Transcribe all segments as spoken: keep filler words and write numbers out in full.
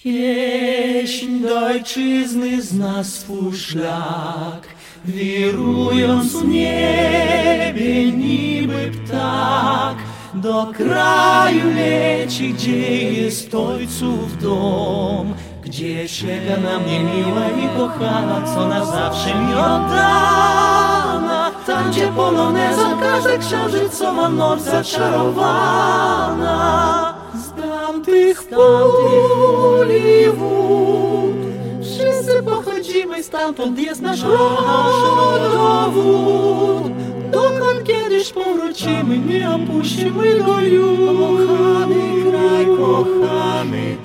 Pieśń do ojczyzny zna swój szlak, wirując w niebie niby ptak. Do kraju leci, gdzie jest ojców dom, gdzie czeka na mnie miła i kochana, co na zawsze mi oddana. Tam, gdzie polonezą każda księżycowa noc zaczarowana. Z tamtych pól i wód wszyscy pochodzimy, stamtąd jest nasz rodowód. Dokąd kiedyś powrócimy, nie opuścimy go już. Kochany kraj, kochany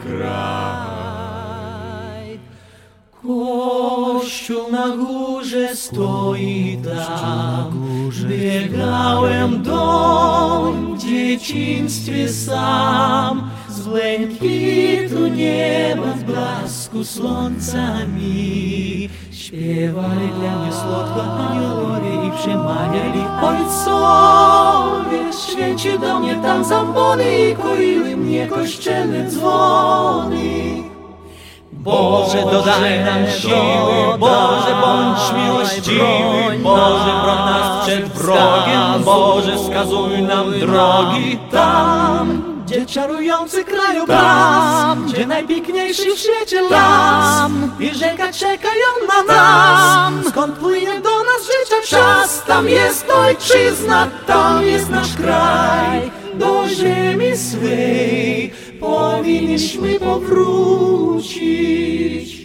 kraj. Kościół na górze stoi tam, biegałem doń w dzieciństwie sam. Z błękitu nieba, w blasku słońca mi śpiewali dla mnie słodko aniołowie i przemawiali ojcowie. Święci do mnie tam zambony i koiły mnie kościelne dzwony. Boże, dodaj nam siły, Boże, bądź miłościwy, Boże, broń nas przed wrogiem, Boże, wskazuj nam drogi. Tam, gdzie czarujący krajobraz, gdzie najpiękniejszy w świecie las i rzeka czekają na nas, skąd płynie do nas życia czas. Tam jest ojczyzna, tam jest nasz kraj, do ziemi swej powinniśmy powrócić.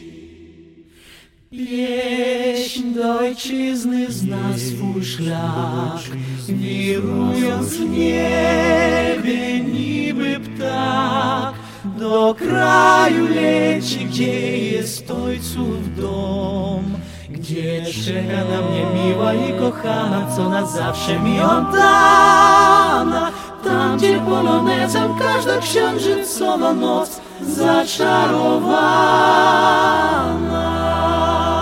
Pieśń do ojczyzny zna swój szlak, wirując w niebie niby ptak. Do kraju leci, gdzie jest ojców dom, gdzie czeka na mnie miła i kochana, co na zawsze mi oddana. Tam, gdzie polonezem każda księżycowa noc zaczarowana.